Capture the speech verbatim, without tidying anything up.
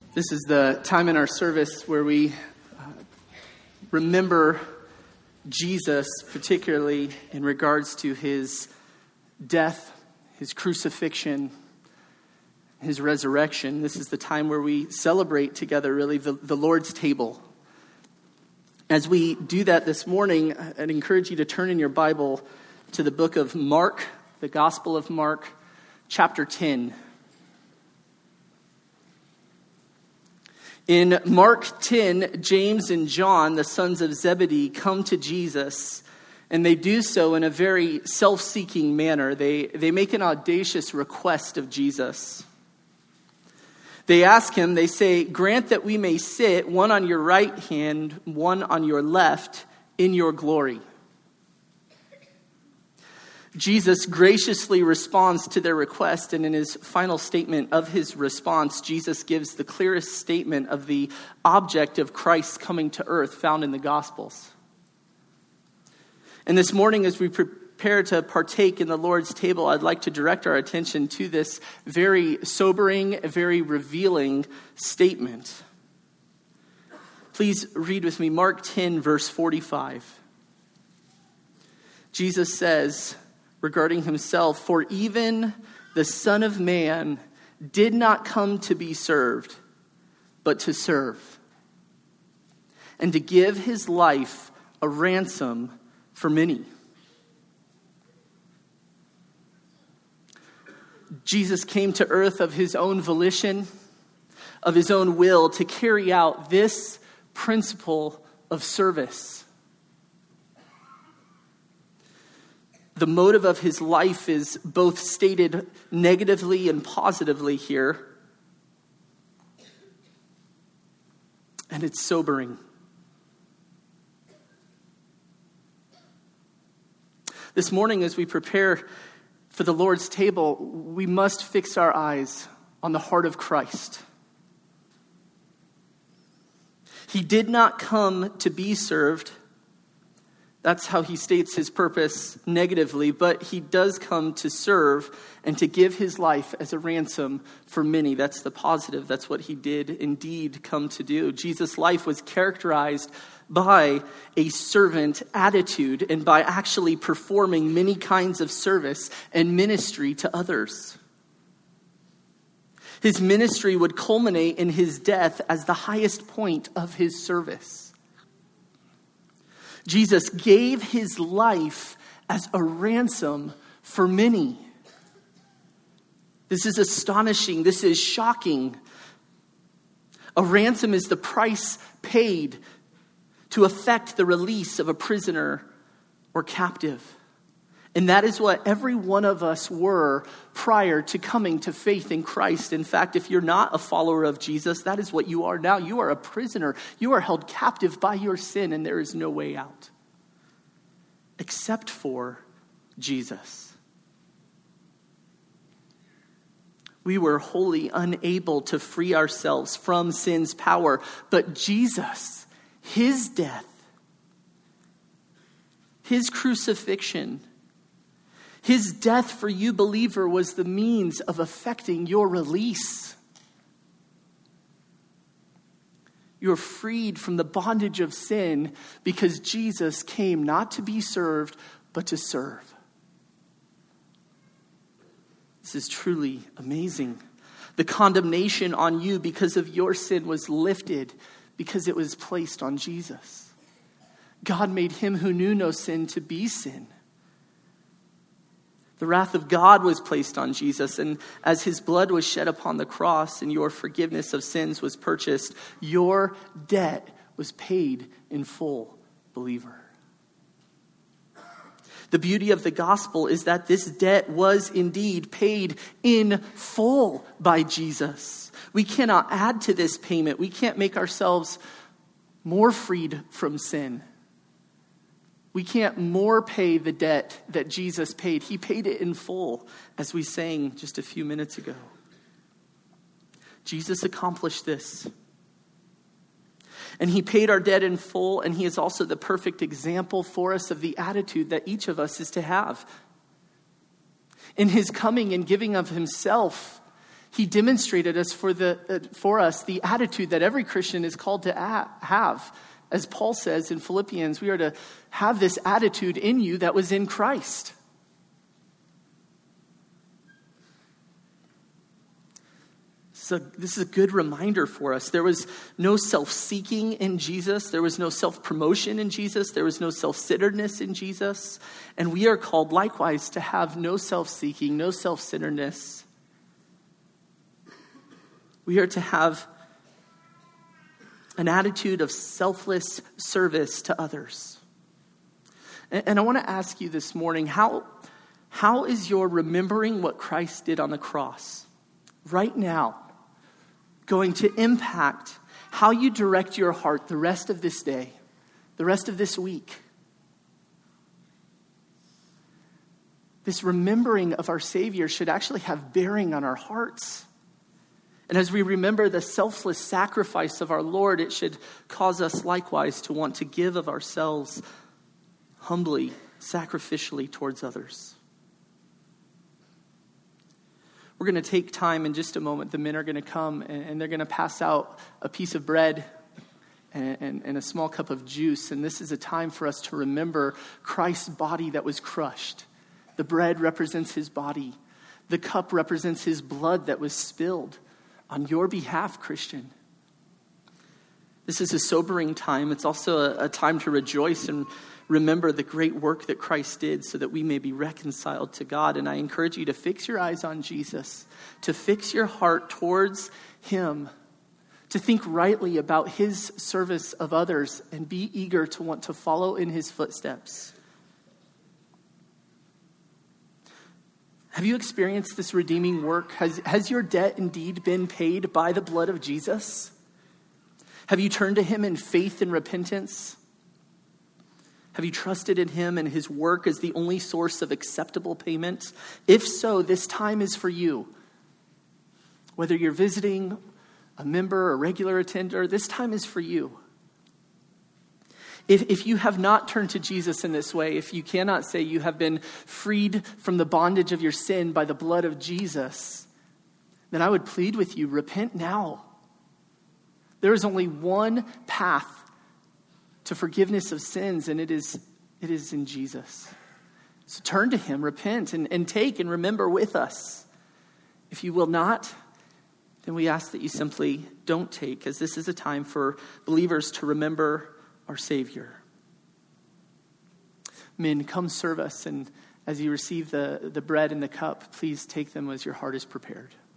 This is the time in our service where we uh, remember Jesus, particularly in regards to his death, his crucifixion, his resurrection. This is the time where we celebrate together, really, the, the Lord's table. As we do that this morning, I'd encourage you to turn in your Bible to the book of Mark, the Gospel of Mark, chapter ten. In Mark ten, James and John, the sons of Zebedee, come to Jesus, and they do so in a very self-seeking manner. They, they make an audacious request of Jesus. They ask him, they say, "Grant that we may sit, one on your right hand, one on your left, in your glory." Jesus graciously responds to their request, and in his final statement of his response, Jesus gives the clearest statement of the object of Christ's coming to earth found in the Gospels. And this morning, as we prepare to partake in the Lord's table, I'd like to direct our attention to this very sobering, very revealing statement. Please read with me Mark ten, verse forty-five. Jesus says regarding himself, "For even the Son of Man did not come to be served, but to serve, and to give his life a ransom for many." Jesus came to earth of his own volition, of his own will, to carry out this principle of service. The motive of his life is both stated negatively and positively here. And it's sobering. This morning, as we prepare for the Lord's table, we must fix our eyes on the heart of Christ. He did not come to be served. That's how he states his purpose negatively, but he does come to serve and to give his life as a ransom for many. That's the positive. That's what he did indeed come to do. Jesus' life was characterized by a servant attitude and by actually performing many kinds of service and ministry to others. His ministry would culminate in his death as the highest point of his service. Jesus gave his life as a ransom for many. This is astonishing. This is shocking. A ransom is the price paid to effect the release of a prisoner or captive. And that is what every one of us were prior to coming to faith in Christ. In fact, if you're not a follower of Jesus, that is what you are now. You are a prisoner. You are held captive by your sin, and there is no way out except for Jesus. We were wholly unable to free ourselves from sin's power, but Jesus, his death, his crucifixion, his death for you, believer, was the means of effecting your release. You're freed from the bondage of sin because Jesus came not to be served, but to serve. This is truly amazing. The condemnation on you because of your sin was lifted because it was placed on Jesus. God made him who knew no sin to be sin. The wrath of God was placed on Jesus, and as his blood was shed upon the cross and your forgiveness of sins was purchased, your debt was paid in full, believer. The beauty of the gospel is that this debt was indeed paid in full by Jesus. We cannot add to this payment. We can't make ourselves more freed from sin. We can't more pay the debt that Jesus paid. He paid it in full, as we sang just a few minutes ago. Jesus accomplished this. And he paid our debt in full, and he is also the perfect example for us of the attitude that each of us is to have. In his coming and giving of himself, He demonstrated us for the uh, for us the attitude that every Christian is called to a- have. As Paul says in Philippians, we are to have this attitude in you that was in Christ. So this is a good reminder for us. There was no self-seeking in Jesus. There was no self-promotion in Jesus. There was no self-centeredness in Jesus. And we are called likewise to have no self-seeking, no self-centeredness. We are to have an attitude of selfless service to others. And, and I want to ask you this morning, how, how is your remembering what Christ did on the cross right now going to impact how you direct your heart the rest of this day, the rest of this week? This remembering of our Savior should actually have bearing on our hearts. And as we remember the selfless sacrifice of our Lord, it should cause us likewise to want to give of ourselves humbly, sacrificially towards others. We're going to take time in just a moment. The men are going to come and they're going to pass out a piece of bread and, and, and a small cup of juice. And this is a time for us to remember Christ's body that was crushed. The bread represents his body. The cup represents his blood that was spilled on your behalf, Christian. This is a sobering time. It's also a, a time to rejoice and remember the great work that Christ did so that we may be reconciled to God. And I encourage you to fix your eyes on Jesus, to fix your heart towards him, to think rightly about his service of others and be eager to want to follow in his footsteps. Have you experienced this redeeming work? Has, has your debt indeed been paid by the blood of Jesus? Have you turned to him in faith and repentance? Have you trusted in him and his work as the only source of acceptable payment? If so, this time is for you. Whether you're visiting, a member, a regular attender, this time is for you. If, if you have not turned to Jesus in this way, if you cannot say you have been freed from the bondage of your sin by the blood of Jesus, then I would plead with you, repent now. There is only one path to forgiveness of sins, and it is it is in Jesus. So turn to him, repent, and, and take and remember with us. If you will not, then we ask that you simply don't take, as this is a time for believers to remember our Savior. Men, come serve us, and as you receive the, the bread and the cup, please take them as your heart is prepared.